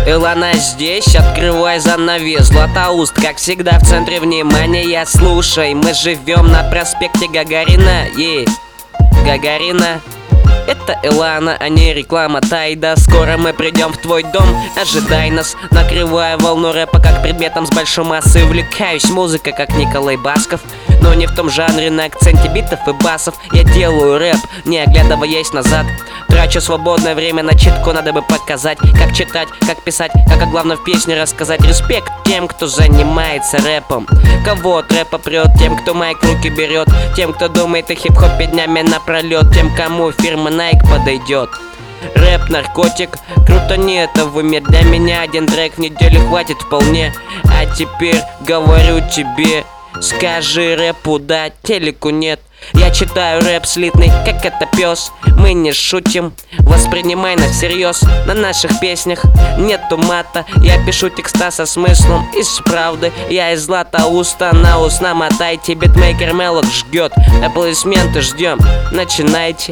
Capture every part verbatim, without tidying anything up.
Илана здесь, открывай занавес. Златоуст, как всегда, в центре внимания. Слушай, мы живем на проспекте Гагарина. Е, Гагарина. Это Илана, а не реклама Тайда. Скоро мы придем в твой дом, ожидай нас. Накрывая волну рэпа как предметом с большой массой. Увлекаюсь музыкой, как Николай Басков, но не в том жанре, на акценте битов и басов. Я делаю рэп, не оглядываясь назад. Трачу свободное время на читку, надо бы показать, как читать, как писать, как о главном в песне рассказать. Респект тем, кто занимается рэпом. Кого от рэпа прет, тем, кто майк в руки берет, тем, кто думает о хип-хопе днями напролет, тем, кому фирма Nike подойдет. Рэп, наркотик, круто не это в уме. Для меня один трек в неделю хватит вполне. А теперь говорю тебе, скажи рэпу да, телеку нет. Я читаю рэп слитный, как это пес. Мы не шутим, воспринимай нас всерьез. На наших песнях нету мата. Я пишу текста со смыслом и с правды. Я из Златоуста на ус намотайте. Битмейкер Мелок ждет, аплодисменты ждем. Начинайте.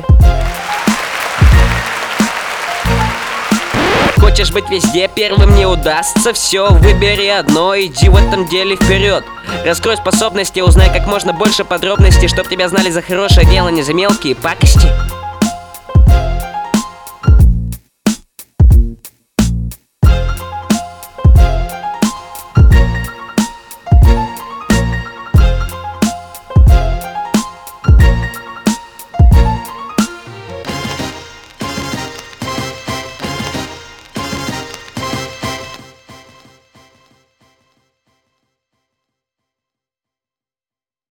Хочешь быть везде первым, не удастся. Все, выбери одно, иди в этом деле вперед. Раскрой способности, узнай как можно больше подробностей, чтоб тебя знали за хорошее дело, не за мелкие пакости.